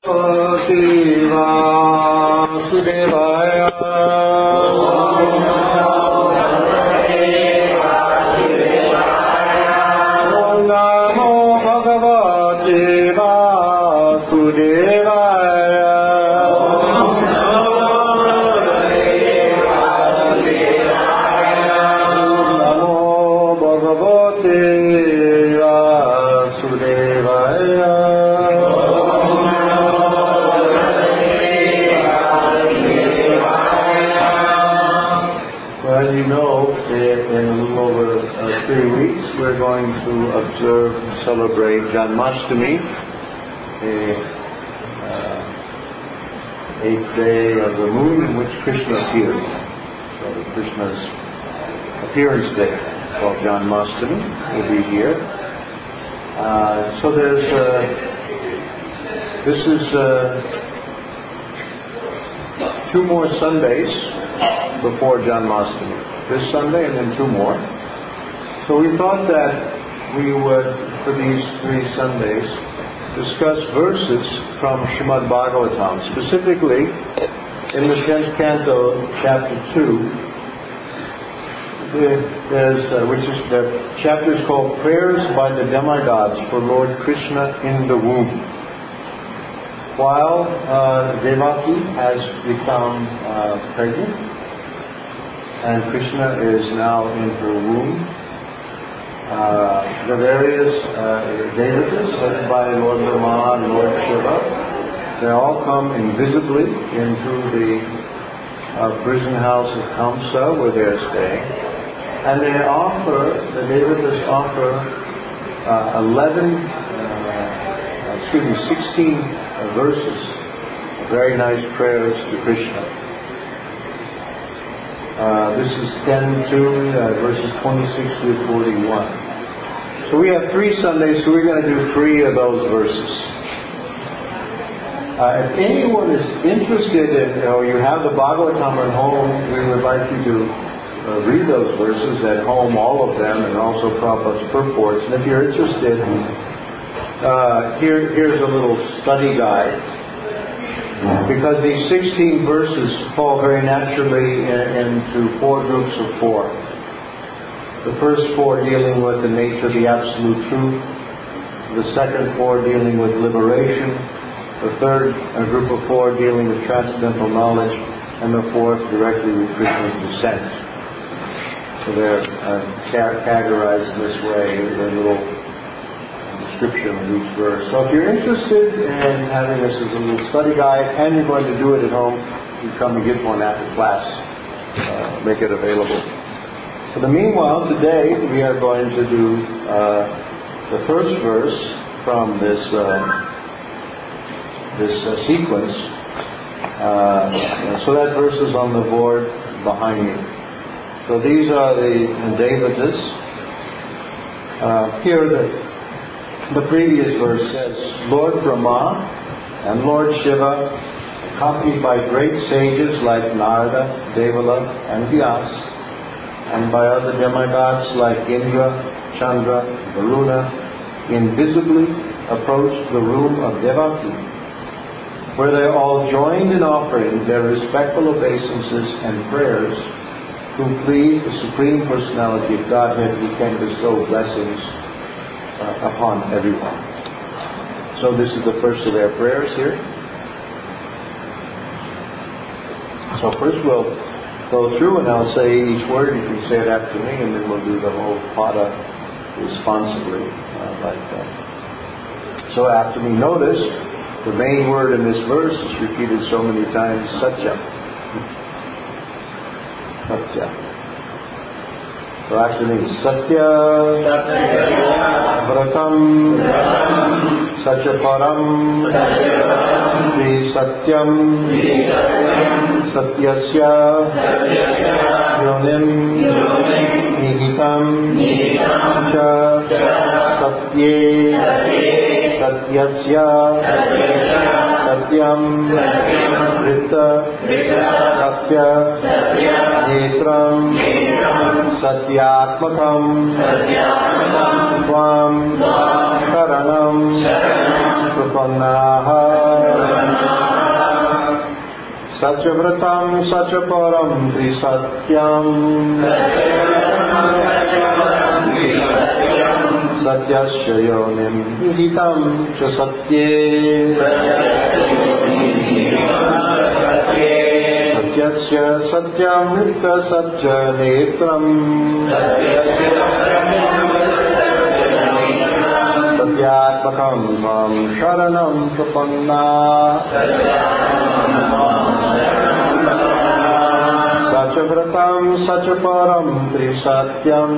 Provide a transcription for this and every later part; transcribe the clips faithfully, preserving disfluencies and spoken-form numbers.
Vasudevaya. Om Namo Bhagavate Vasudevaya. We're going to observe and celebrate Janmashtami, the uh, eighth day of the moon in which Krishna appears. So Krishna's appearance day, called Janmashtami, will be here. Uh, so there's, uh, this is uh, two more Sundays before Janmashtami. This Sunday and then two more. So we thought that we would, for these three Sundays, discuss verses from Srimad Bhagavatam, specifically in the tenth canto, chapter two. There's, uh, which is the chapter is called "Prayers by the Demigods for Lord Krishna in the Womb." While uh, Devaki has become uh, pregnant, and Krishna is now in her womb. Uh, the various uh, devatas led by Lord Brahma and Lord Shiva, they all come invisibly into the uh, prison house of Kamsa where they're staying, and they offer, the devatas offer uh, eleven, uh, excuse me, sixteen uh, verses, very nice prayers to Krishna. Uh, this is ten two, uh, verses twenty-six through forty-one. So we have three Sundays, so we're going to do three of those verses. Uh, if anyone is interested in, you know, you have the Bhagavatam at home, we would like you to uh, read those verses at home, all of them, and also Prabhupada's purports. And if you're interested, uh, here, here's a little study guide. Because these sixteen verses fall very naturally in, into four groups of four. The first four dealing with the nature of the absolute truth. The second four dealing with liberation. The third a group of four dealing with transcendental knowledge. And the fourth directly with Krishna's descent. So they're uh, categorized in this way, a little description of each verse. So if you're interested in having this as a little study guide and you're going to do it at home, you come and get one after class. Uh, make it available. For the meanwhile, today we are going to do uh, the first verse from this uh, this uh, sequence. Uh, so that verse is on the board behind me. So these are the devatas. Uh, here the The previous verse says, Lord Brahma and Lord Shiva, accompanied by great sages like Narada, Devala, and Vyas, and by other demigods like Indra, Chandra, Varuna, invisibly approached the room of Devaki, where they all joined in offering their respectful obeisances and prayers to please the Supreme Personality of Godhead, who can bestow blessings Uh, upon everyone. So this is the first of their prayers here. So first we'll go through and I'll say each word. You can say it after me, and then we'll do the whole pada responsibly uh, like that. So after me, notice the main word in this verse is repeated so many times, Satya. Satya. So after me, Satya, Vratam, Satya Param, Sri Satyam, Satyasya, Yonim, Nihitam, Cha, Satye, Satyasya, Satyam, Rita, Satya, Netram, Satyatmakam, Tvam, Karanam, Prapannaha, Satyavratam Satyaparam Trisatyam Satyasya yonim viditam cha satye Satyasya satyamrita satya netram Satyatmakam mam sharanam prapanna Satyavratam Satyaparam Trisatyam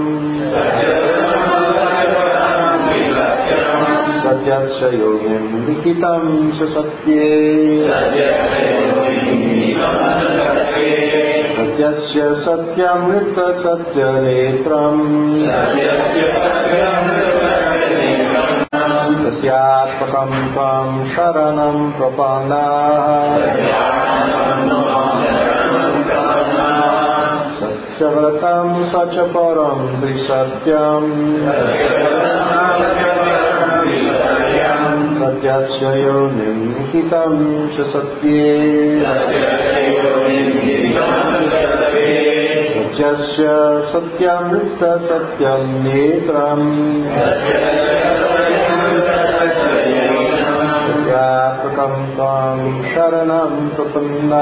Satyasya yogim vikitam sa satye Satyasya satyamrita satya netram Satyatmakam tvam sharanam prapanna Satyavratam Satyaparam Trisatyam Satyasya yonim vikitam cha satye Satyasya satyamrita satyam netram Satyatmakam tvam sharanam prapanna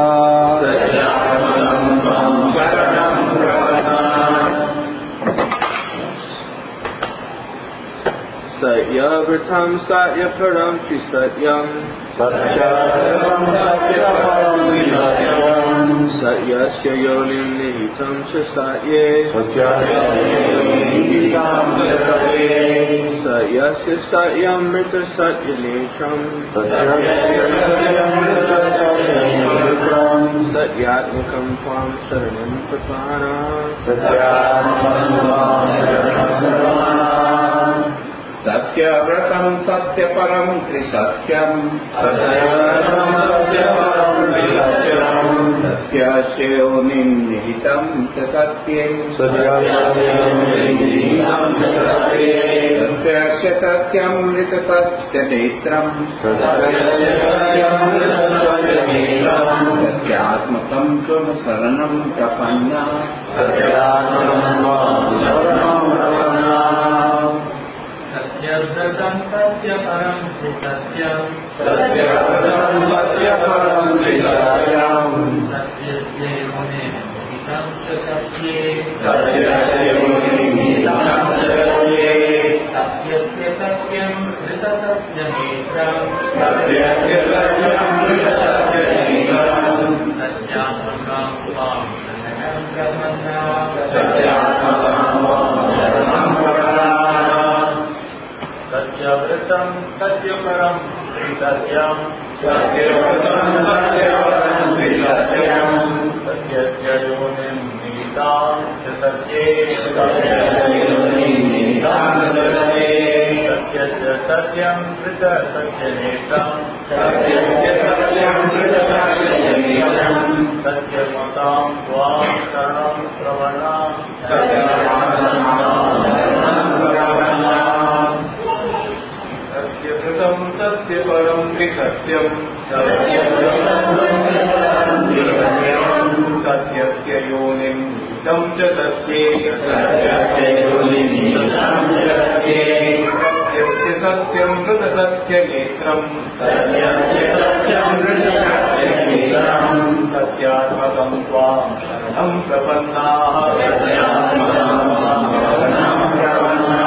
Satyavratam Satyaparam Trisatyam Satyavratam Satyaparam Trisatyam Satyasya yonim nihitam cha satye Satyasya yonim vikitam cha satye Satyasya satyamrita satya netram Satyasya satyamrita satya netram Satyatmakam tvam sharanam prapanna Satyatmakam tvam sharanam prapanna Satyavratam Satyaparam Trisatyam Satyavratam Satyaparam Trisatyam Satyasya yonim nihitam cha satye Satyasya yonim vikitam cha satye Satyasya satyamrita satya netram Satyasya satyamrita satya netram Satyatmakam tvam saranam prapanna Satyatmakam tvam saranam prapanna Satyavratam Satyaparam Trisatyam Satyavratam Satyaparam Trisatyam Satyasya yonim vikitam cha satye Satyasya yonim vikitam cha satye Satyasya satyam rita satya netram Satyasya satyamrita satya netram Satyatmakam tvam sharanam prapanna Satyatmakam tvam sharanam prapanna Satyavratam Satyaparam Trisatyam Satyavratam Satyaparam Trisatyam Satyasya yonim vikitam cha satye Satyasya yonim vikitam cha satye Satyasya satyam rita satya netram Satyasya satyamrita satya netram Satyatmakam tvam sharanam prapanna Satyatmakam tvam sharanam prapanna Satyavratam Satyaparam Trisatyam Satyasya yonim vikitam cha satye Satyasya yonim vikitam cha satye Satyasya satyam rita satya netram Satyasya satyamrita satya netram Satyatmakam tvam sharanam prapanna Satyatmakam tvam sharanam prapanna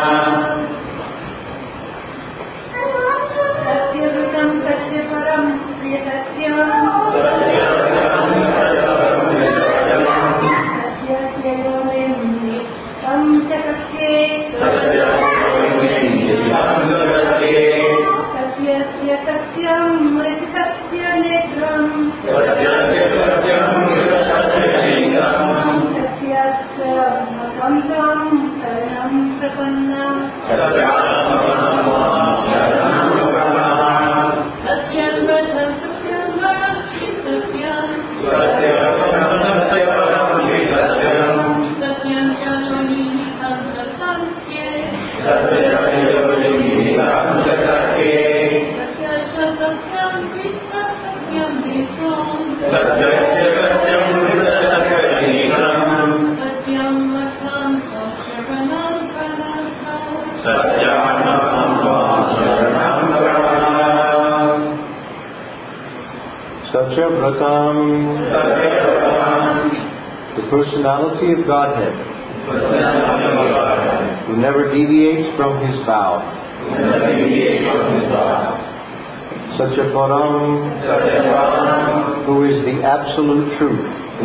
Satyavratam Satyaparam Trisatyam Satyasya yonim vikitam cha satye Satyasya satyam rita satya netram Satyasya satyamrita satya netram Satyasya makam tvam sharanam prapanna Satyatmakam tvam sharanam prapanna Satyavratam Satyaparam Trisatyam Satyavratam Satyaparam Trisatyam Satyasya yonim vikitam cha satye Satyasya yonim vikitam cha satye Satyasya satyam rita satya netram Satyasya Satya Vratam, the personality of Godhead, who never deviates from his vow. Satya Param, who is the absolute truth,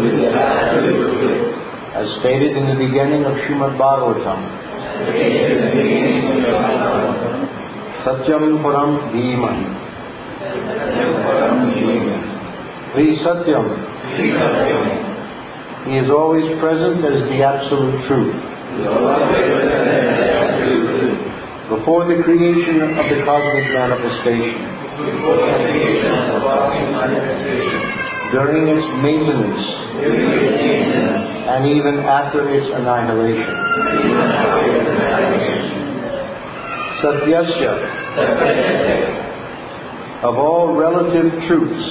as stated in the beginning of Srimad Bhagavatam. Satyam Param Dhiman. Sri Satyam. He is always present as the absolute truth. Before the creation of the cosmic manifestation, during its maintenance, and even after its annihilation. Satyasya, of all relative truths,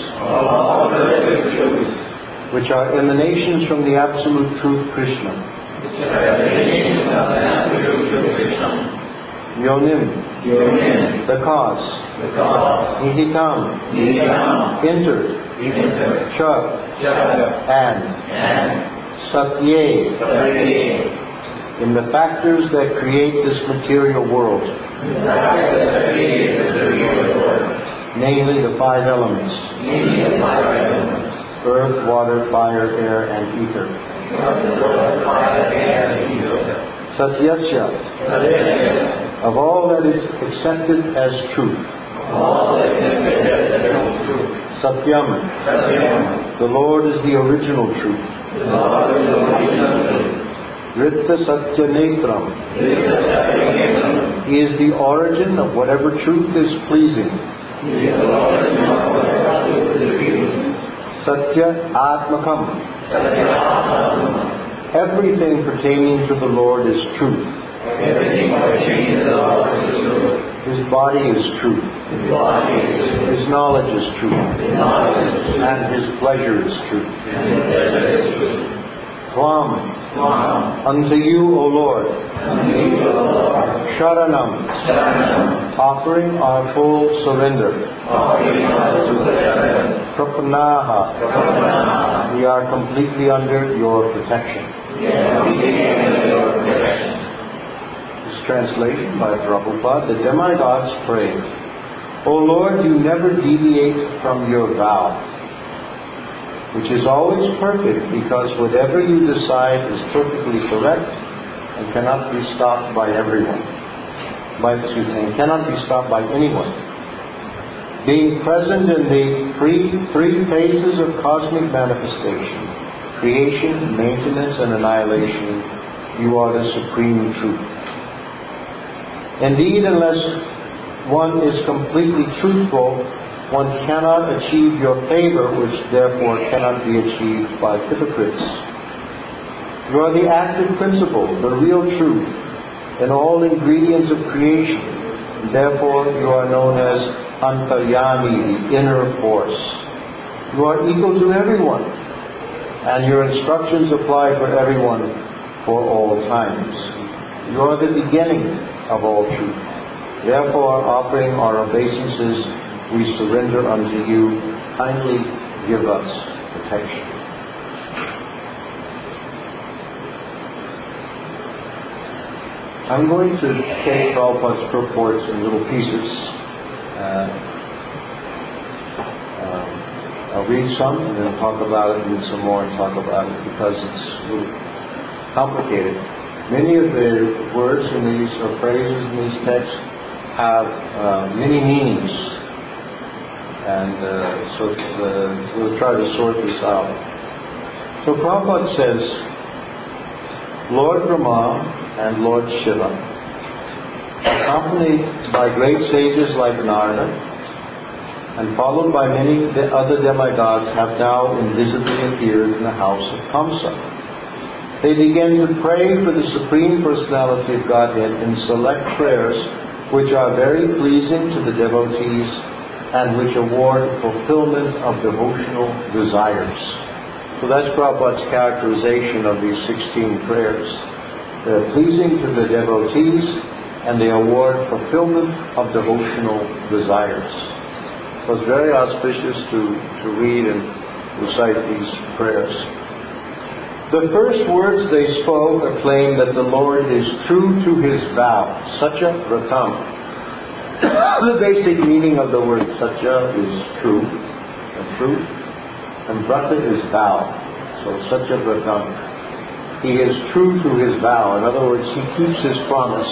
which are emanations from the absolute truth Krishna. Yonim, the cause. Nihitam, entered. Cha, and. Satye, in the factors that create this material world. Namely the five elements. Earth, water, fire, air, and ether. Satyasya, of all that is accepted as truth. Satyam, the Lord is the original truth. Ritta Satya Netram, He is the origin of whatever truth is pleasing. Satya Atmakam, everything pertaining to the Lord is truth. His body is truth. His knowledge is truth. And His pleasure is truth. Tvam, unto you, O Lord. Sharanam, offering our full surrender. Prapanaha, we are completely under your protection. Translation by Prabhupada. The demigods pray, O Lord, you never deviate from your vow, which is always perfect, because whatever you decide is perfectly correct and cannot be stopped by everyone. By, excuse me, and cannot be stopped by anyone. Being present in the three, three phases of cosmic manifestation, creation, maintenance, and annihilation, you are the supreme truth. Indeed, unless one is completely truthful, one cannot achieve your favor, which therefore cannot be achieved by hypocrites. You are the active principle, the real truth, in all ingredients of creation. Therefore, you are known as Antaryami, the inner force. You are equal to everyone, and your instructions apply for everyone for all times. You are the beginning of all truth. Therefore, offering our obeisances, we surrender unto you. Kindly give us protection. I'm going to take Prabhupada's purports in little pieces. Uh, um, I'll read some and then talk about it, read some more and talk about it, because it's a little complicated. Many of the words in these, or phrases in these texts, have uh, many meanings, and uh, so uh, we'll try to sort this out. So Prabhupada says, Lord Brahma and Lord Shiva, accompanied by great sages like Narada, and followed by many other demigods, have now invisibly appeared in the house of Kamsa. They begin to pray for the Supreme Personality of Godhead in select prayers which are very pleasing to the devotees and which award fulfillment of devotional desires. So that's Prabhupada's characterization of these sixteen prayers. They're pleasing to the devotees and they award fulfillment of devotional desires. was very auspicious to, to read and recite these prayers. The first words they spoke acclaimed that the Lord is true to His vow. Satya Vratam. The basic meaning of the word Satya is true, and truth, and Vrata is vow. So Satya Vratam. He is true to His vow. In other words, He keeps His promise.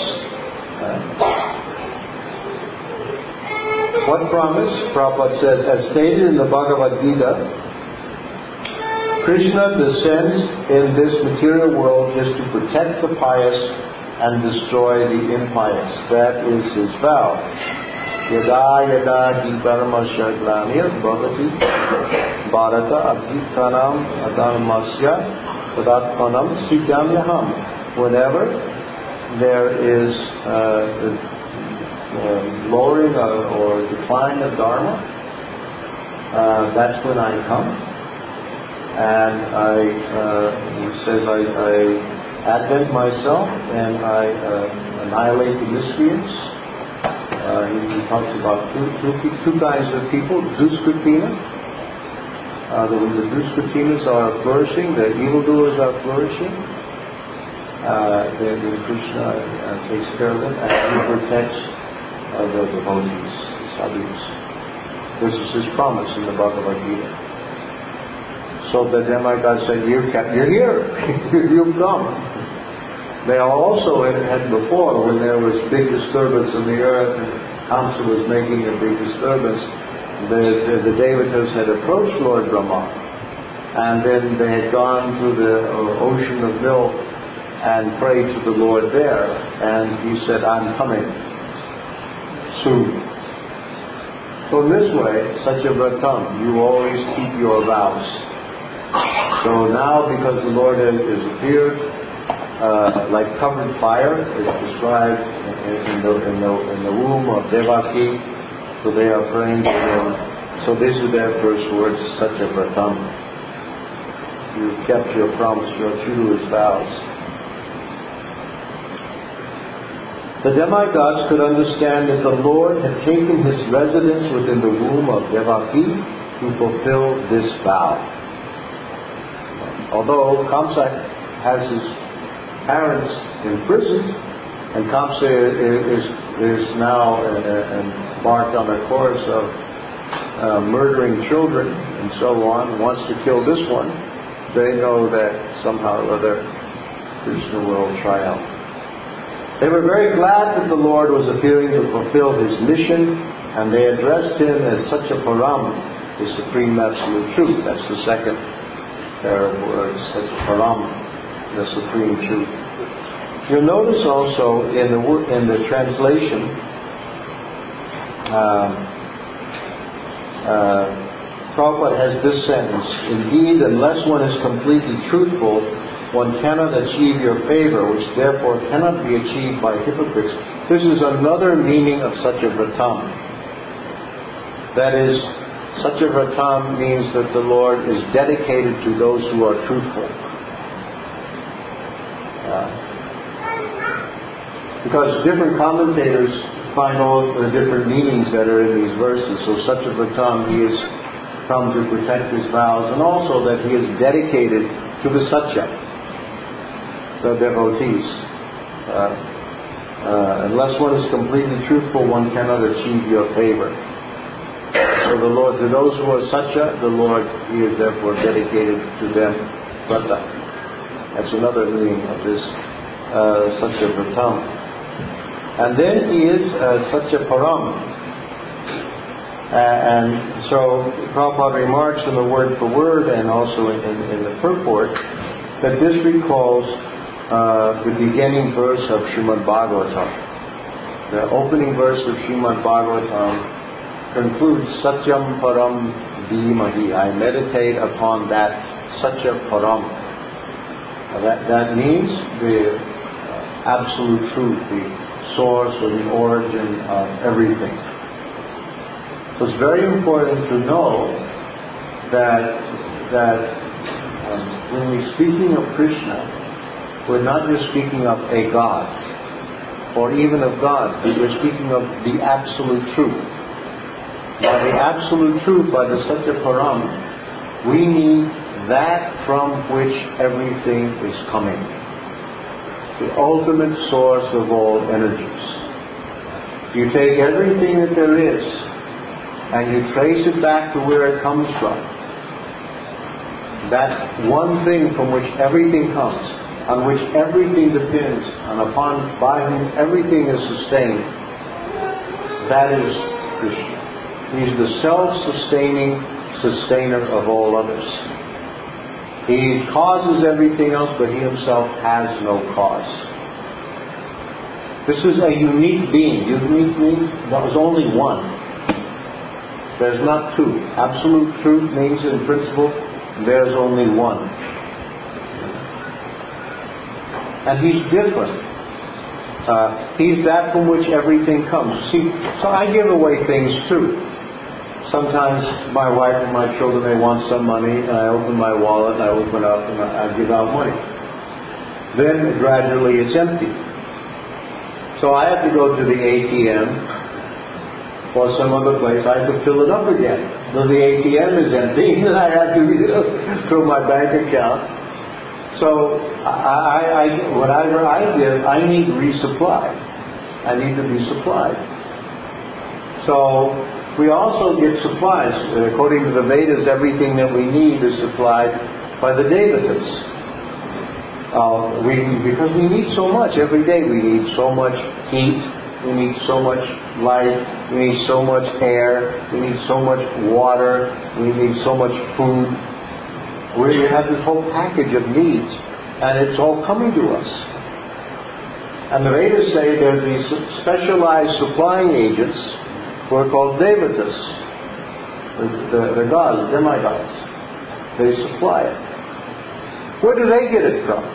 Uh, what promise? Prabhupada says, as stated in the Bhagavad Gita, Krishna descends in this material world just to protect the pious and destroy the impious. That is His vow. Yada yada hi paramasya glanir bhavati bharata abhitanam adharmasya tadatmanam sityamyaham. Whenever there is uh, uh, lowering or, or decline of dharma, uh, that's when I come. And I, uh, he says, I, I advent myself and I uh, annihilate the miscreants. Uh, he, he talks about two, two, two kinds of people, Duskritina. Uh, the, the Duskrinas are flourishing, the evildoers are flourishing. Uh, then, then Krishna uh, takes care of them and He protects uh, the devotees, the sadhus. This is His promise in the Bhagavad Gita. So the demigods said, you're, you're here, you've come. They also had, had before, when there was big disturbance in the earth, and Kamsa was making a big disturbance, the, the, the Devatas had approached Lord Brahma, and then they had gone to the uh, ocean of milk and prayed to the Lord there, and He said, I'm coming soon. So in this way, Satya Vratam, you always keep your vows. So now, because the Lord has, has appeared uh, like covered fire, it's described in, in, the, in, the, in the womb of Devaki, so they are praying to Him. So these are their first words, Satya Vratam. You've kept your promise, you're true to His vows. The demigods could understand that the Lord had taken His residence within the womb of Devaki to fulfill this vow. Although Kamsa has his parents imprisoned, and Kamsa is, is now embarked on a course of uh, murdering children and so on, wants to kill this one, they know that somehow or other Krishna will triumph. They were very glad that the Lord was appearing to fulfill His mission, and they addressed Him as Satya Param, the Supreme Absolute Truth. That's the second pair of words, Satya Param, the Supreme Truth. You'll notice also in the in the translation, uh, uh, Prabhupada has this sentence: indeed, unless one is completely truthful, one cannot achieve your favor, which therefore cannot be achieved by hypocrites. This is another meaning of Satya Vratam. That is, Satya Vratam means that the Lord is dedicated to those who are truthful. Uh, because different commentators find all the different meanings that are in these verses. So Satya Vratam, He has come to protect His vows, and also that He is dedicated to the Satya, the devotees. Uh, uh, unless one is completely truthful, one cannot achieve your favor. So the Lord, to those who are Satya, the Lord, He is therefore dedicated to them. Vrata. That's another meaning of this uh, Satya Vratam. And then He is uh, Satya Param. Uh, and so Prabhupada remarks in the word for word and also in, in, in the purport that this recalls uh, the beginning verse of Srimad Bhagavatam. The opening verse of Srimad Bhagavatam concludes Satyam Param Dhimahi. I meditate upon that Satya Param. That, that means the uh, absolute truth, the source or the origin of everything. So it's very important to know that that um, when we're speaking of Krishna, we're not just speaking of a God or even of God, but we're speaking of the absolute truth. by the absolute truth, by the Satya Param, we need that from which everything is coming. The ultimate source of all energies. You take everything that there is and you trace it back to where it comes from. That one thing from which everything comes, on which everything depends, and upon by whom everything is sustained, that is Krishna. He's the self-sustaining sustainer of all others. He causes everything else, but he himself has no cause. This is a unique being. Unique means there is only one. There's not two. Absolute truth means in principle there's only one. And he's different. Uh, he's that from which everything comes. See, so I give away things too. Sometimes my wife and my children may want some money, and I open my wallet, and I open up, and I give out money. Then gradually it's empty. So I have to go to the A T M or some other place. I have to fill it up again. Though the A T M is empty, and I have to fill my bank account. So I, I, whatever I give, I need resupply. I need to be supplied. So we also get supplies. According to the Vedas, everything that we need is supplied by the Devatas. Uh, we, because we need so much every day. We need so much heat. We need so much light. We need so much air. We need so much water. We need so much food. We have this whole package of needs, and it's all coming to us. And the Vedas say there are these specialized supplying agents who are called Devatas, the, the, the gods, the demigods. They supply it. Where do they get it from?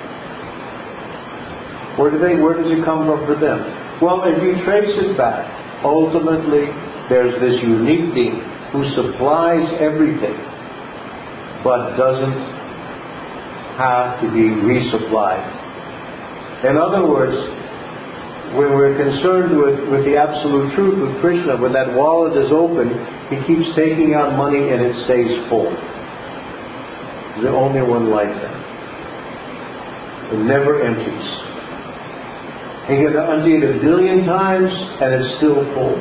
Where do they? Where does it come from for them? Well, if you trace it back, ultimately there's this unique being who supplies everything, but doesn't have to be resupplied. In other words, when we're concerned with, with the absolute truth, with Krishna, when that wallet is open, he keeps taking out money and it stays full. He's the only one like that. It never empties. He can empty it a billion times and it's still full.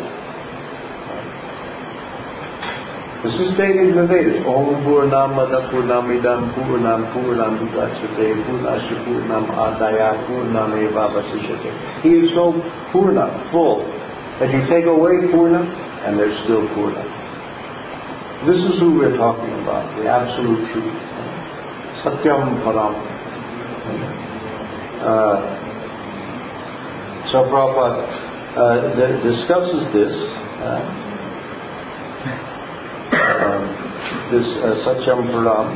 This is stated in the Vedas. Om Purnamada Purnamidam Purnam Purnam Pudachyate Purnasya Purnam Adaya Purnameva Vasishyate. He is so Purna, full, that you take away Purna and there's still Purna. This is who we're talking about, the absolute truth. Satyam Param. Uh, so Prabhupada uh, discusses this. Uh, Um, this uh, Satyam Param.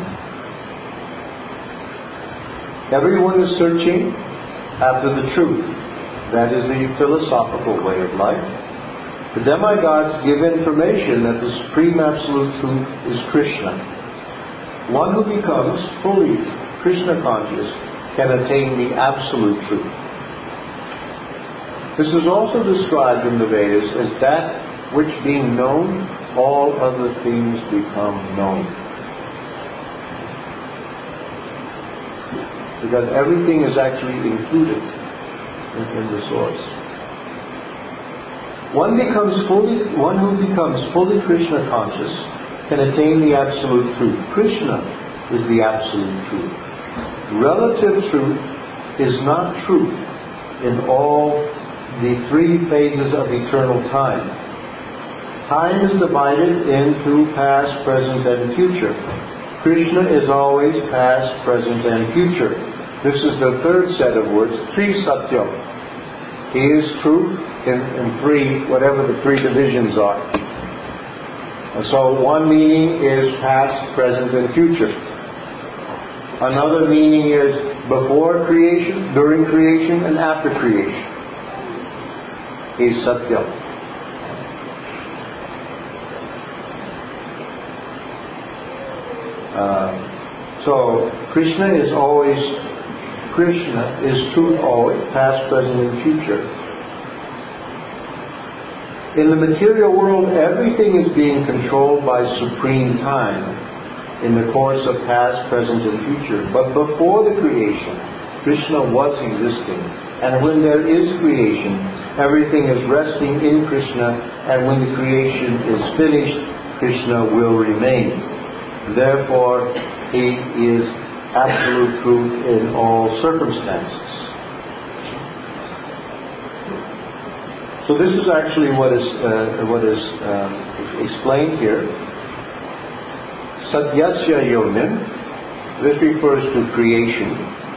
Everyone is searching after the truth. That is the philosophical way of life. The demigods give information that the supreme absolute truth is Krishna. One who becomes fully Krishna conscious can attain the absolute truth. This is also described in the Vedas as that which being known, all other things become known. Because everything is actually included in, in the source. One becomes fully, one who becomes fully Krishna conscious can attain the absolute truth. Krishna is the absolute truth. Relative truth is not truth in all the three phases of eternal time. Time is divided into past, present, and future. Krishna is always past, present, and future. This is the third set of words, Tri Satyam. He is truth in, in three, whatever the three divisions are. And so one meaning is past, present, and future. Another meaning is before creation, during creation, and after creation. He is Satyam. Uh, so Krishna is always Krishna is truth always, past, present, and future. In the material world, everything is being controlled by supreme time in the course of past, present, and future. But before the creation, Krishna was existing. And when there is creation, everything is resting in Krishna. And when the creation is finished, Krishna will remain. Therefore, He is absolute truth in all circumstances. So this is actually what is uh, what is uh, explained here. Satyasya yonim. This refers to creation.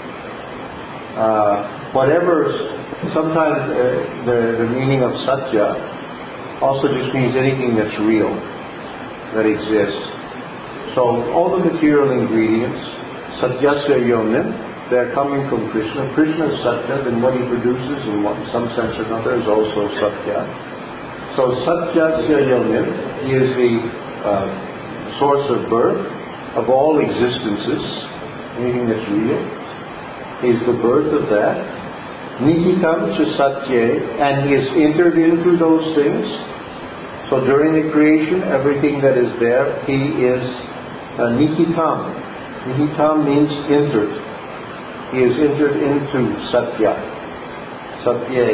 Uh, whatever, sometimes uh, the the meaning of satya also just means anything that's real, that exists. So all the material ingredients, satyasya yonim, they're coming from Krishna. Krishna is Satya, then what He produces in one, some sense or another is also Satya. So Satyasya Yonim is the uh, source of birth of all existences, anything that's real. He is the birth of that. Nihitam cha Satya, and He has entered into those things. So during the creation, everything that is there, He is uh, Nihitam. Nihitam means entered. He has entered into Satya. Satya.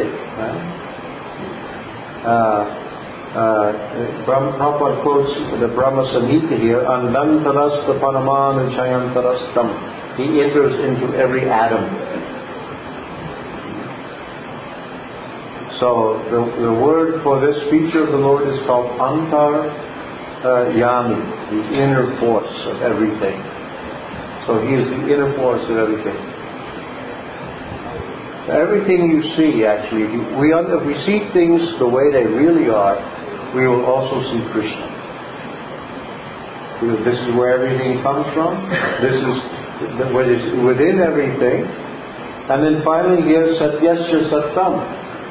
Uh, uh, Prabhupada quotes the Brahma Samhita here, Andantarasta Paramanu Chayantarastam. He enters into every atom. So the, the word for this feature of the Lord is called Antar uh, Yami, the inner force of everything. So He is the inner force of everything. Everything you see, actually, we if we see things the way they really are, we will also see Krishna. This is where everything comes from. This is within everything. And then finally here, Satyasya Sattam.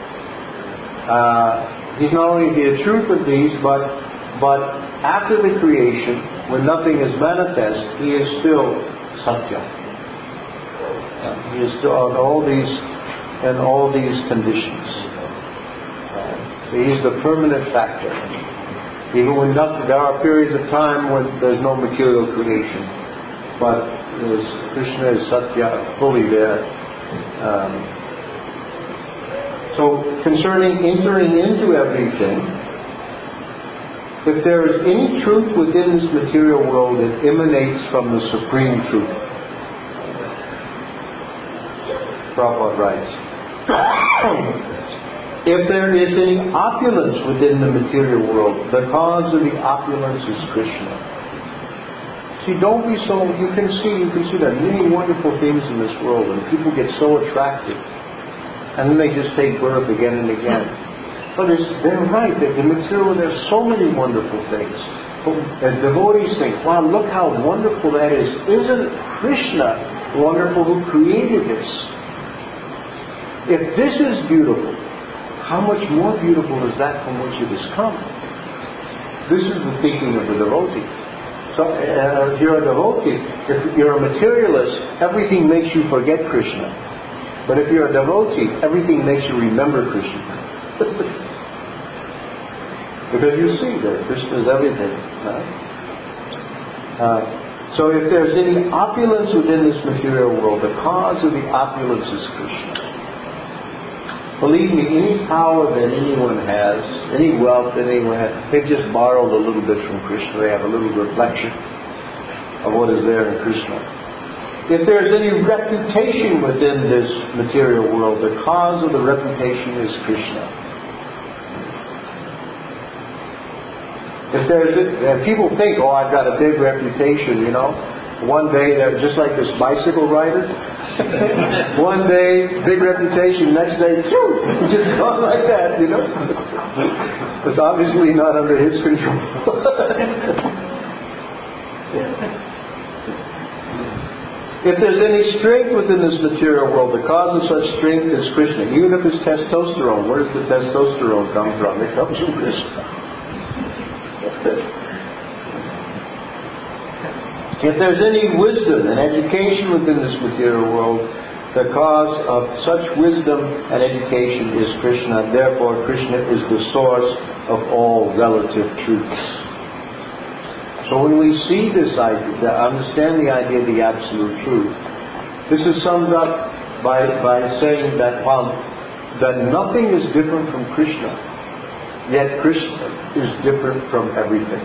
Uh, he's not only the truth of these, but but after the creation, when nothing is manifest, He is still Satya. Uh, he is still on all these and all these conditions. Uh, so He's the permanent factor. Even when nothing, there are periods of time when there's no material creation, but Krishna is Satya, fully there. Um, so concerning entering into everything, if there is any truth within this material world, it emanates from the supreme truth. Prabhupada writes, if there is any opulence within the material world, the cause of the opulence is Krishna. See, don't be so, you can see, you can see there are many wonderful things in this world, and people get so attracted, and then they just take birth again and again. But it's, they're right, that the material, there's so many wonderful things. And devotees think, wow, look how wonderful that is. Isn't Krishna wonderful who created this? If this is beautiful, how much more beautiful is that from which it has come? This is the thinking of the devotee. So uh, if you're a devotee, if you're a materialist, everything makes you forget Krishna. But if you're a devotee, everything makes you remember Krishna. Because you see that Krishna is everything. Right? Uh, so if there's any opulence within this material world, the cause of the opulence is Krishna. Believe me, any power that anyone has, any wealth that anyone has, they've just borrowed a little bit from Krishna. They have a little reflection of what is there in Krishna. If there's any reputation within this material world, the cause of the reputation is Krishna. If there's, if people think, oh, I've got a big reputation, you know, one day they're just like this bicycle rider. One day, big reputation, next day, phew, just gone like that, you know. It's obviously not under his control. If there's any strength within this material world, the cause of such strength is Krishna. Even if it's testosterone, where does the testosterone come from? It comes from Krishna. If there's any wisdom and education within this material world, the cause of such wisdom and education is Krishna. Therefore, Krishna is the source of all relative truths. So when we see this idea, understand the idea of the absolute truth, this is summed up by, by saying that while that nothing is different from Krishna, yet Krishna is different from everything.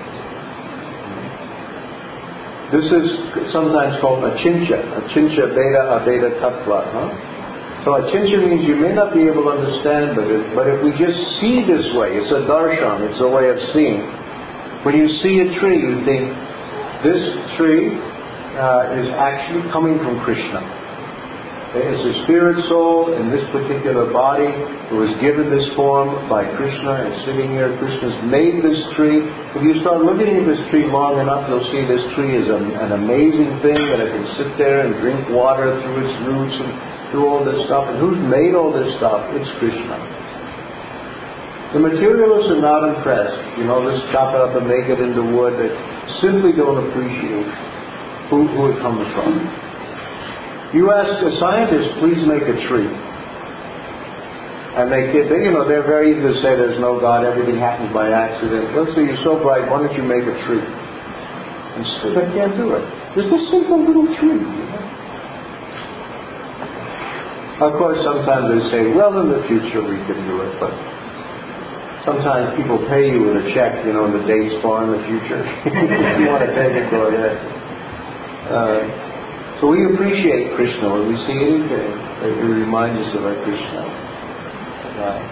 This is sometimes called achintya. Achintya Veda Aveda Tattva. Huh? So achintya means you may not be able to understand it, but if we just see this way, it's a darshan, it's a way of seeing. When you see a tree, you think, this tree uh, is actually coming from Krishna. It's a spirit soul in this particular body who was given this form by Krishna and sitting here. Krishna's made this tree. If you start looking at this tree long enough, you'll see this tree is a, an amazing thing that it can sit there and drink water through its roots and do all this stuff. And who's made all this stuff? It's Krishna. The materialists are not impressed. You know, let's chop it up and make it into wood. They simply don't appreciate who, who it comes from. You ask a scientist, please make a tree. And they, they, you know, they're very eager to say there's no God, everything happens by accident. Let's say you're so bright, why don't you make a tree? And still they can't do it. It's a simple little tree. You know? Of course, sometimes they say, well, in the future we can do it, but sometimes people pay you with a check, you know, and the date's far in the future. If you want to take it, go ahead. Uh, So we appreciate Krishna when we see anything that reminds us of our Krishna. Right.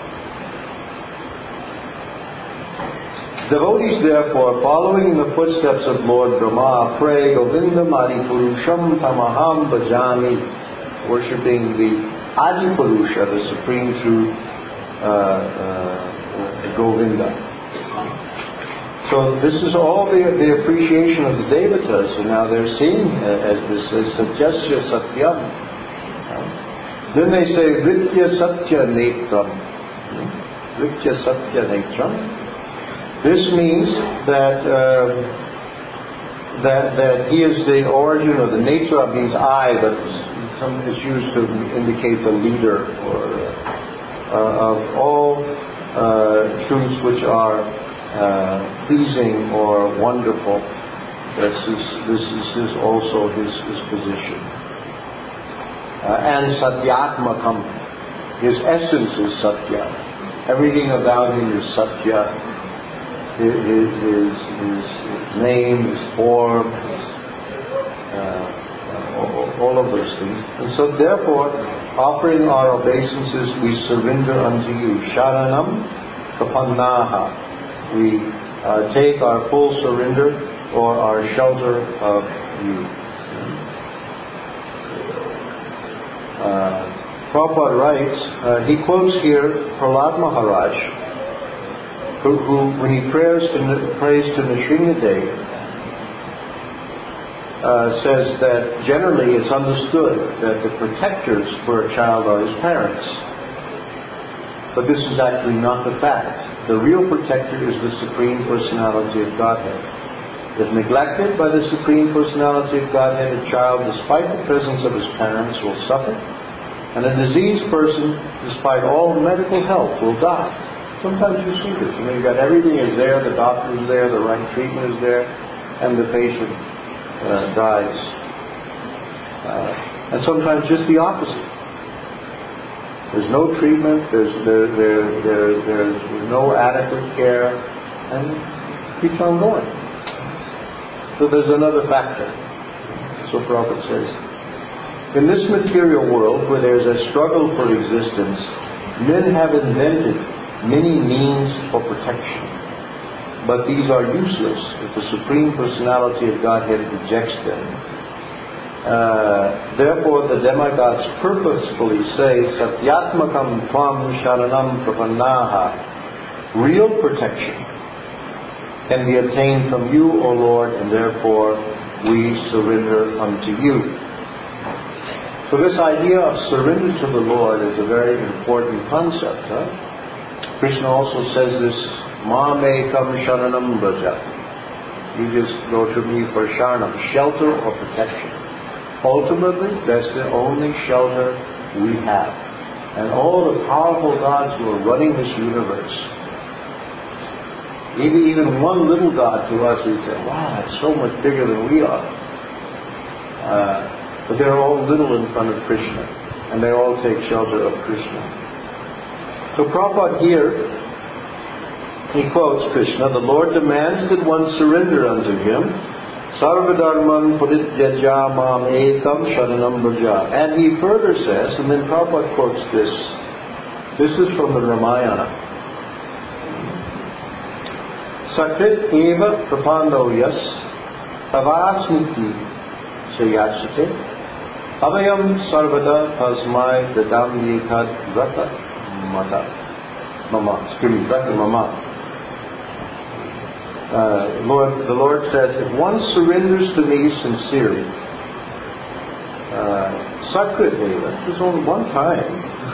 Devotees, therefore, following in the footsteps of Lord Brahma, pray Govindam Adipurusham Tamaham Bhajami, worshipping the Adipurusha, the supreme truth, uh, uh, Govinda. So this is all the, the appreciation of the devatas, and now they're seeing uh, as this is Satyasya Satyam. Uh, then they say Vitya Satya Netram. Vitya Satya Netram. This means that uh, that that he is the origin, or the Netra means eye, but is used to indicate the leader or uh, of all uh, truths which are Uh, pleasing or wonderful. This is this is his also his, his position. Uh, and Satyatmakam, his essence is Satya. Everything about him is Satya. His, his, his, his name, his form, his, uh, all, all of those things. And so therefore, offering our obeisances, we surrender unto you. Sharanam Kapannaha. We uh, take our full surrender or our shelter of you. Uh, Prabhupada writes, uh, he quotes here Prahlad Maharaj, who, who when he prays to, prays to Nrsimhadev, uh, says that generally it's understood that the protectors for a child are his parents. But this is actually not the fact. The real protector is the Supreme Personality of Godhead. If neglected by the Supreme Personality of Godhead, a child, despite the presence of his parents, will suffer. And a diseased person, despite all medical help, will die. Sometimes you see this. You know, you've got everything is there, the doctor is there, the right treatment is there, and the patient uh, dies. Uh, and sometimes just the opposite. There's no treatment, there's, there, there, there, there's no adequate care, and it keeps on going. So there's another factor. So Prabhupada says, in this material world where there's a struggle for existence, men have invented many means for protection. But these are useless if the Supreme Personality of Godhead rejects them. Uh, therefore, the demigods purposefully say, Satyatmakam Tvam Sharanam Prapannaha. Real protection can be obtained from you, O Lord, and therefore we surrender unto you. So this idea of surrender to the Lord is a very important concept. Huh? Krishna also says this, Ma me kam sharanam braja. You just go to me for sharanam, shelter or protection. Ultimately, that's the only shelter we have. And all the powerful gods who are running this universe, Even, even one little God to us, we say, wow, it's so much bigger than we are. Uh, but they're all little in front of Krishna, and they all take shelter of Krishna. So Prabhupada here, he quotes Krishna, the Lord demands that one surrender unto Him. Sarvadharman parityaja mam ekam sharanam braja. And he further says, and then Prabhupada quotes this. This is from the Ramayana. Sakrit eva prapando yas avasmiti shayachate avayam sarvada tasmai dadam yekad vrata mata mama. Excuse me, vrata mama. Uh, Lord, the Lord says, if one surrenders to me sincerely, uh, sakritly, that was only one time,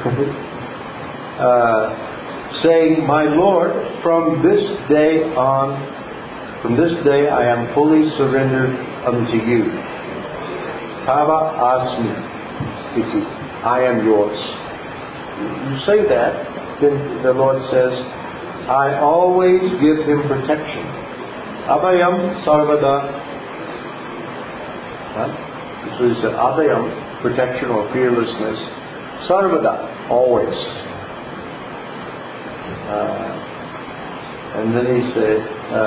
uh, saying, my Lord, from this day on, from this day I am fully surrendered unto you. Tava asmi iti, I am yours. You say that, then the Lord says, I always give him protection. Abhayam sarvada. Huh? So he said, Abhayam, protection or fearlessness. Sarvada, always. Uh, and then he said,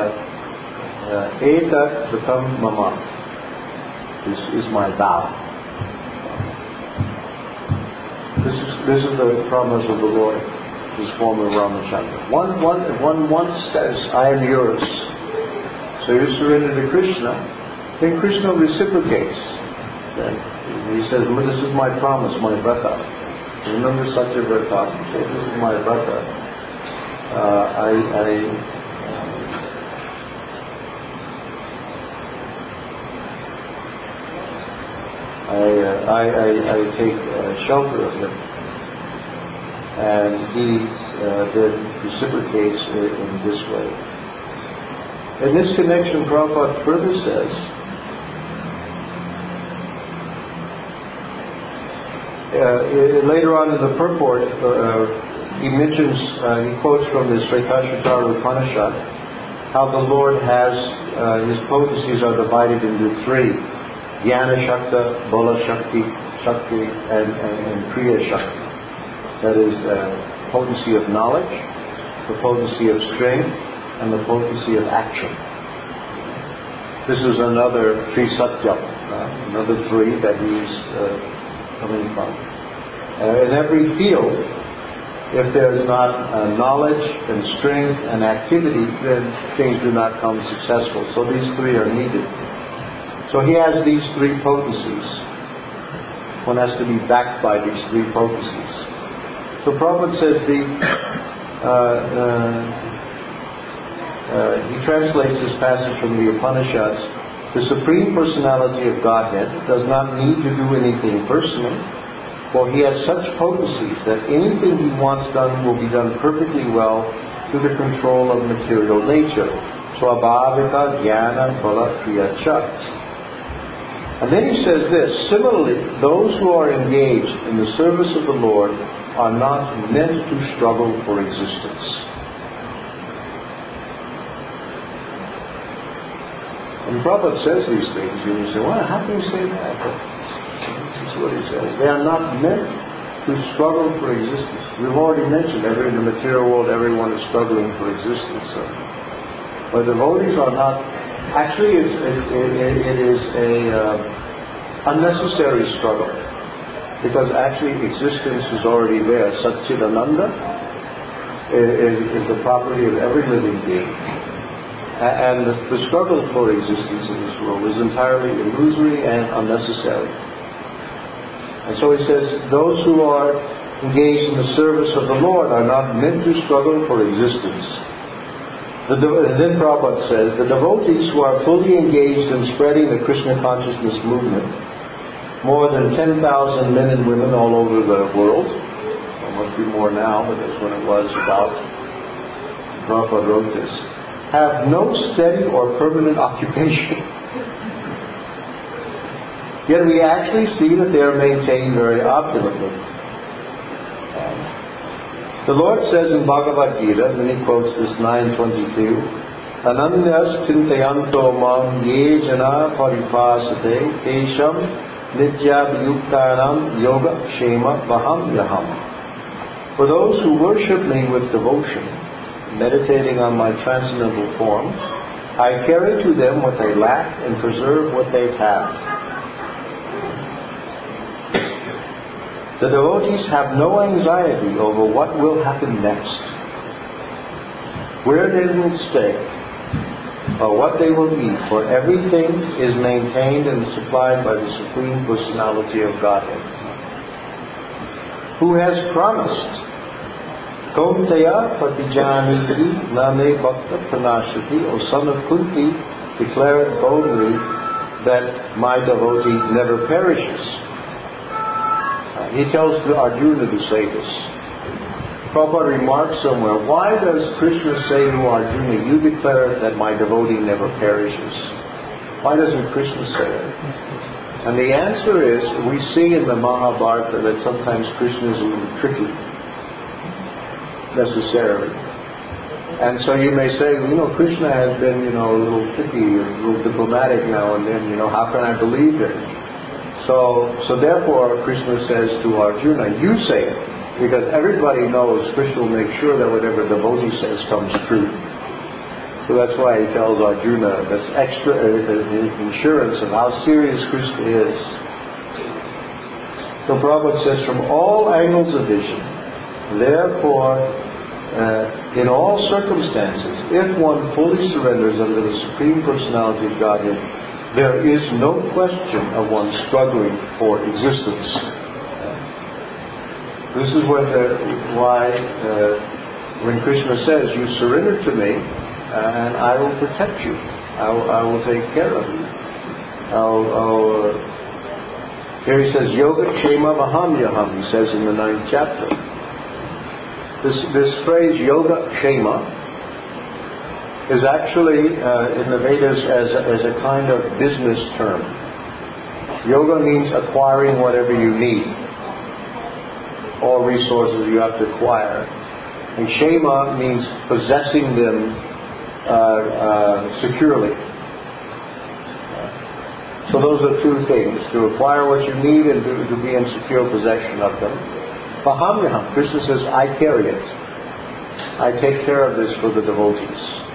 Etat Pratam Mama. This is my vow. This is, this is the promise of the Lord. This form of Ramachandra. One, one, one once says, I am yours. So you surrender to Krishna, then Krishna reciprocates. Then he says, well, this is my promise, my vrata. Remember Satya Vrata? Say, this is my vrata. Uh, I, I, I, uh, I, I, I take uh, shelter of him. And he uh, then reciprocates it in this way. In this connection, Prabhupada further says, uh, later on in the purport, uh, he mentions, uh, he quotes from the Svetashvatara Upanishad, how the Lord has, uh, his potencies are divided into three: Jnana Shakti, Bola Shakti, Shakti, and, and, and Kriya Shakti. That is the potency of knowledge, the potency of strength, and the potency of action. This is another Tri Satyam, uh, another three that he's uh, coming from. Uh, in every field, if there's not uh, knowledge and strength and activity, then things do not come successful. So these three are needed. So he has these three potencies. One has to be backed by these three potencies. So Prabhupada says the uh, uh, Uh, he translates this passage from the Upanishads. The Supreme Personality of Godhead does not need to do anything personally, for he has such potencies that anything he wants done will be done perfectly well through the control of material nature. Swabhavika Jnana Bala Kriya Cha. And then he says this, similarly, those who are engaged in the service of the Lord are not meant to struggle for existence. And Prabhupada says these things, and you say, well, how can you say that? That's what he says. They are not meant to struggle for existence. We've already mentioned, every, in the material world, everyone is struggling for existence. So. But devotees are not, actually it's, it, it, it is a uh, unnecessary struggle. Because actually existence is already there. Satchidananda is, is the property of every living being. And the, the struggle for existence in this world is entirely illusory and unnecessary. And so he says, those who are engaged in the service of the Lord are not meant to struggle for existence. The, and then Prabhupada says, the devotees who are fully engaged in spreading the Krishna consciousness movement, more than ten thousand men and women all over the world, there must be more now, but that's when it was about, Prabhupada wrote this, have no steady or permanent occupation. Yet we actually see that they are maintained very opulently. The Lord says in Bhagavad Gita, and then he quotes this nine twenty-two, Ananyas chintayanto mam ye jana paripasate tesham nityabhyuktanam yoga kshema vaham yaham. For those who worship me with devotion, meditating on my transcendental form, I carry to them what they lack and preserve what they have. The devotees have no anxiety over what will happen next, where they will stay, or what they will eat, for everything is maintained and supplied by the Supreme Personality of Godhead, who has promised, Kaunteya patijaniti name bhakta pranashati, O son of Kunti, declare it boldly that my devotee never perishes. He tells Arjuna to say this. Prabhupada remarks somewhere, why does Krishna say to Arjuna, you declare that my devotee never perishes? Why doesn't Krishna say it? And the answer is, we see in the Mahabharata that sometimes Krishna is a little tricky, necessarily. And so you may say, you know, Krishna has been, you know, a little tricky, a little diplomatic now and then, you know, how can I believe it? So, so therefore, Krishna says to Arjuna, you say it, because everybody knows Krishna will make sure that whatever the devotee says comes true. So that's why he tells Arjuna this extra uh, insurance of how serious Krishna is. So Prabhupada says, from all angles of vision, therefore, uh, in all circumstances, if one fully surrenders under the Supreme Personality of Godhead, there is no question of one struggling for existence. This is what the, why uh, when Krishna says, you surrender to me and I will protect you. I will, I will take care of you. I'll, I'll, uh, here he says, Yoga Kshema Vaham Yaham, he says in the ninth chapter. This, this phrase, Yoga Kshema, is actually uh, in the Vedas as a, as a kind of business term. Yoga means acquiring whatever you need. All resources you have to acquire. And Kshema means possessing them uh, uh, securely. So those are two things, to acquire what you need and to, to be in secure possession of them. Vahamyaham, Krishna says, I carry it. I take care of this for the devotees.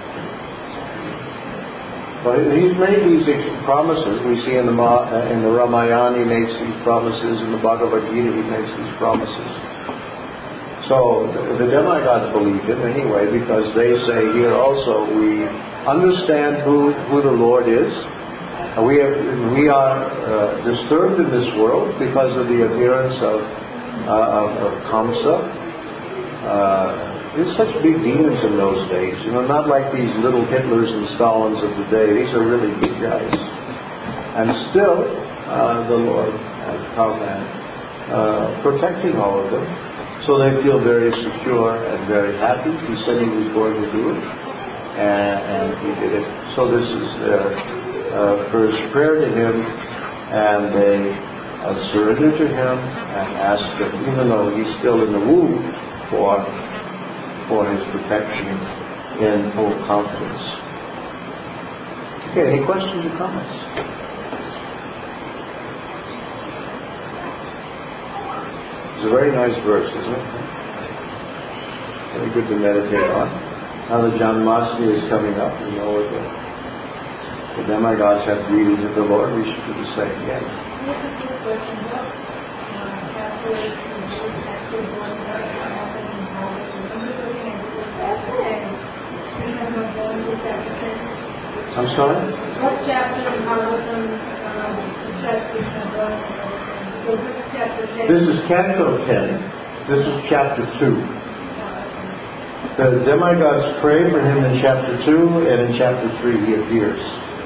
But he's made these promises. We see in the uh, in the Ramayana he makes these promises. In the Bhagavad Gita he makes these promises. So the, the demigods believe him anyway, because they say here also, we understand who who the Lord is. We have, we are uh, disturbed in this world because of the appearance of uh, of, of Kamsa. Uh, There's such big demons in those days, you know, not like these little Hitlers and Stalins of the day. These are really big guys. And still, uh, the Lord has come and uh, protecting all of them. So they feel very secure and very happy. He said he was going to do it, and, and he did it. So this is their uh, first prayer to him, and they uh, surrender to him and ask him, even though he's still in the womb, for for his protection in full confidence. Okay, any questions or comments? It's a very nice verse, isn't it? Very good to meditate on. Now that Janmashtami is coming up, you know what the, the demigods have greetings of the Lord, we should do the same again. I'm sorry? What chapter in Bhagavatam says Krishna born? This is Canto ten. This is chapter two. The demigods pray for him in chapter two, and in chapter three he appears.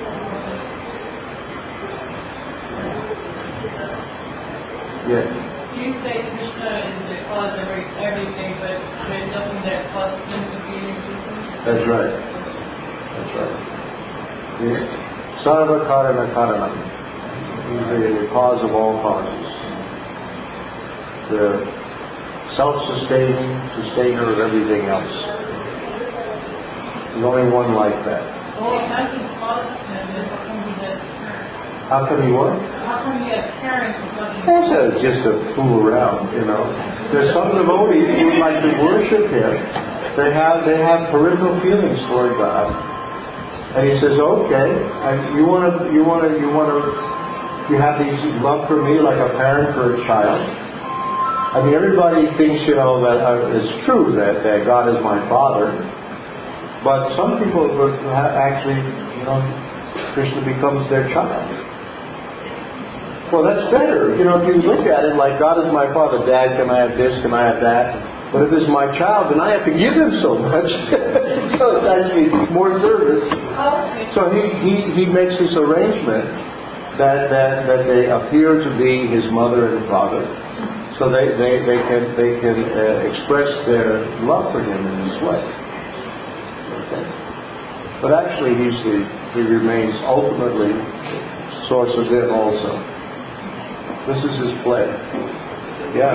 Yes. Do you say Krishna is the cause of every, everything, but there's nothing that causes him to be in existence? That's right. That's right. Sarva Karana Karanam. He's the cause of all causes. The self-sustaining, sustainer of everything else. There's only one like that. Well, that's his father's family. How come he has parents? How come he what? How come he has parents? That's a, just to fool around, you know. There's some devotees who would like to worship him. They have they have parental feelings toward God, and he says, "Okay, I, you want to you want to you want to you have these love for me like a parent for a child." I mean, everybody thinks, you know, that uh, it's true that, that God is my father, but some people would ha- actually, you know, Krishna becomes their child. Well, that's better. You know, if you look at it like God is my father, Dad, can I have this? Can I have that? But if it's my child, then I have to give him so much. So it's actually more service. So he, he, he makes this arrangement that, that, that they appear to be his mother and father. So they, they, they can, they can uh, express their love for him in this way. Okay? But actually he's the, he remains ultimately source of it also. This is his play. Yeah.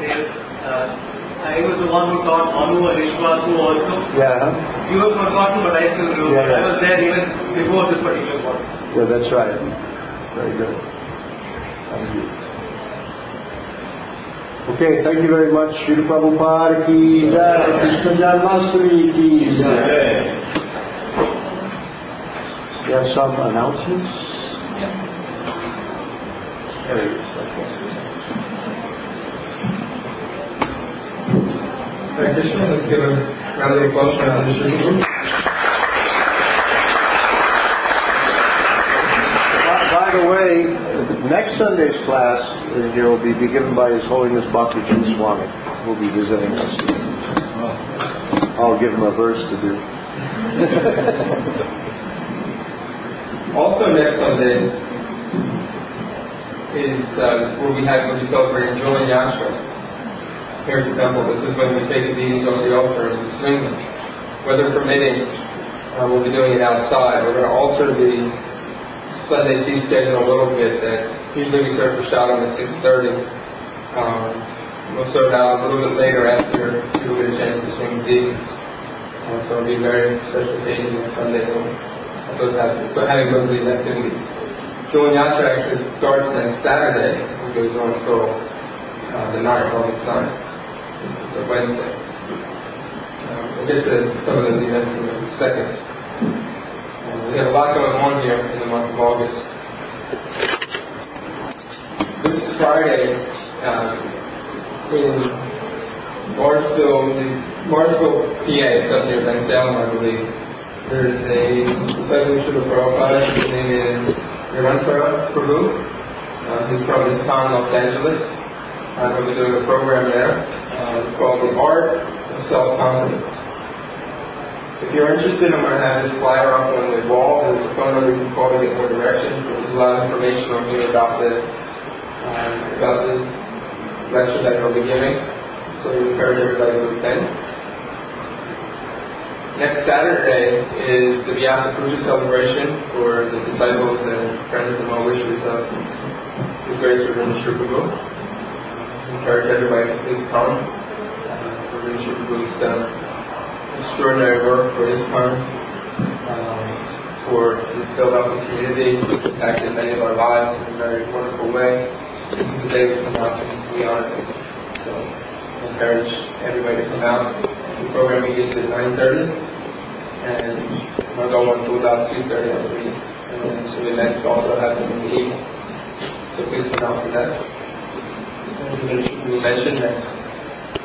I was the one who taught Anu and Ishwasu also. Yeah. You were forgotten, but I still remember. Yeah, yeah. I was there even before this particular course. Yeah, that's right. Very good. Thank you. Okay, thank you very much. Srila Prabhupada ki jai, Krishna Janmashtami ki jai. You have some announcements? There it is. Okay. Hare Krishna, let's give a round of applause for the Shri. By the way, next Sunday's class uh, here will be given by His Holiness Bhakti Chin Swami, who will be visiting us. I'll give him a verse to do. Also next Sunday is uh, where we have where we celebrate Joy Yatra here at the temple. This is when we take the deities off the altar and swing them. Weather permitting, uh, we'll be doing it outside. We're going to alter the Sunday tea schedule a little bit. That usually we serve prasadam at six thirty. Um, we'll serve out a little bit later after people get a chance to swing the deities. Uh, so it'll be a very special occasion on Sunday. So having both of these activities. Joy Yatra actually starts next Saturday and goes on until uh, the ninth, August ninth. It's a Wednesday. Um, we'll get to some of those events in a second. Uh, we have a lot going on here in the month of August. This Friday, um, in Barstow, the Barstow, P A, it's up near Ben Salem, I believe. There's a disciple of Srila Prabhupada. His name is Nirantara Prabhu. Uh, he's from ISKCON, Los Angeles. Uh, we'll be doing a program there. Uh, it's called The Art of Self-Confidence. If you're interested, I'm going to have this flyer up on the wall. There's a phone number you can call to get more directions. There's a lot of information on here about the um, about the lecture that we'll be giving. So we encourage everybody to attend. Next Saturday is the Vyasa Puja celebration for the disciples and friends and well-wishers of His Grace Ravindra Shri Prabhu. I encourage everybody to please come. Uh, Ravindra Shri Prabhu has done extraordinary work for his time, um, for to build up the community, impacted many of our lives in a very wonderful way. This is the day we come out and we honor him. So I encourage everybody to come out. The program begins at nine thirty. And I'll go on to about two thirty, I believe. And then some events also happen in the evening. So please come out for that. As we mentioned, next